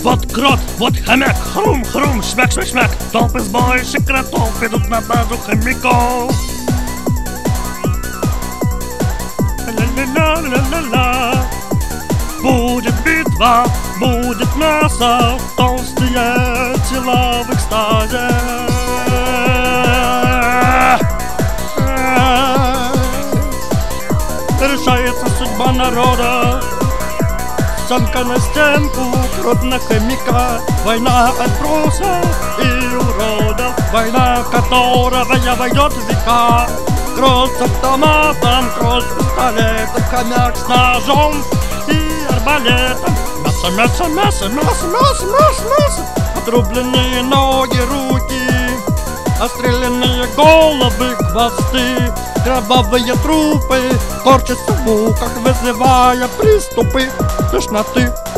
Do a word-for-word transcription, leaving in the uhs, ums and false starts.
Вот крот, вот хомяк, хрум-хрум, шмяк-шмяк-шмяк. Толпы сбоищих кротов идут на базу хомяков. Ля-ля-ля-ля-ля-ля. Будет битва, будет мясо, толстые тела в экстазе. Решается судьба народа. Самка на стенку, крот на хомяка. Война отбросов и уродов. Война, которая войдет в века. Крот с автоматом, крот с пистолетом, хомяк с ножом и арбалетом. Мясо, мясо, мясо, мясо, мясо, мясо, мясо. Отрубленные ноги, руки, отстрелянные головы, хвосты. Кровавые трупы корчатся в муках, вызывая приступы тошноты.